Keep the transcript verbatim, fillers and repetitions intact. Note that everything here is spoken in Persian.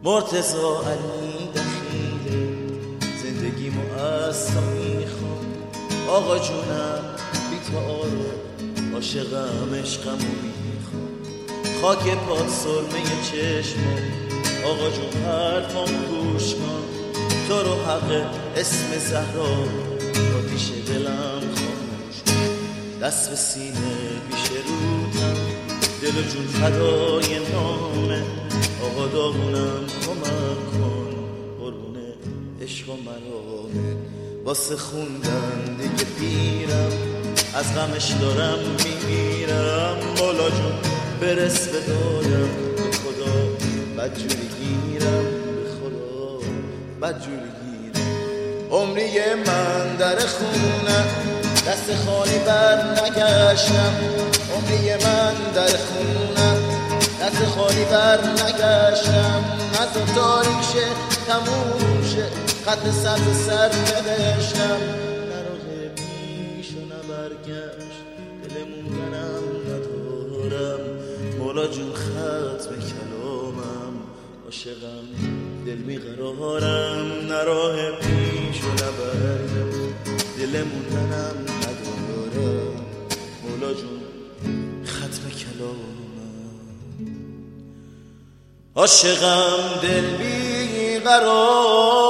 مرتضی علی دخیله زندگیمو از تو میخوام. آقا جونم بی تو آرو عاشقم عشقمو میخوام. خاک پاد سرمه چشمم آقا جون حرفم گوش کن. تو رو حق اسم زهرا آتیش دلم خاموش کن. دست به سینه پیش روتم دل و جون فدای نامه. آقا داغونم کمک کن قربونه عشق و مرامه. واسه خوندن دیگه پیرم از غمش دارم میمیرم. مولا جون برس به دادم به خدا بدجوری گیرم. به خدا بدجوری گیرم. عمری من در خونه دست خالی بر نگشتم. عمری من در خونه دست خالی بر نگشتم. از تاریک شه تموم شه خط سبز سر نوشتم. نراه پیش و نبرگشت دل موندنم ندارم. مولا جون خط به کلامم عاشقم دل میقرارم. نراه پیش و نبرگشت دل موندنم ندارم. مولا جون خط به کلامم عاشقم دل بیقرار.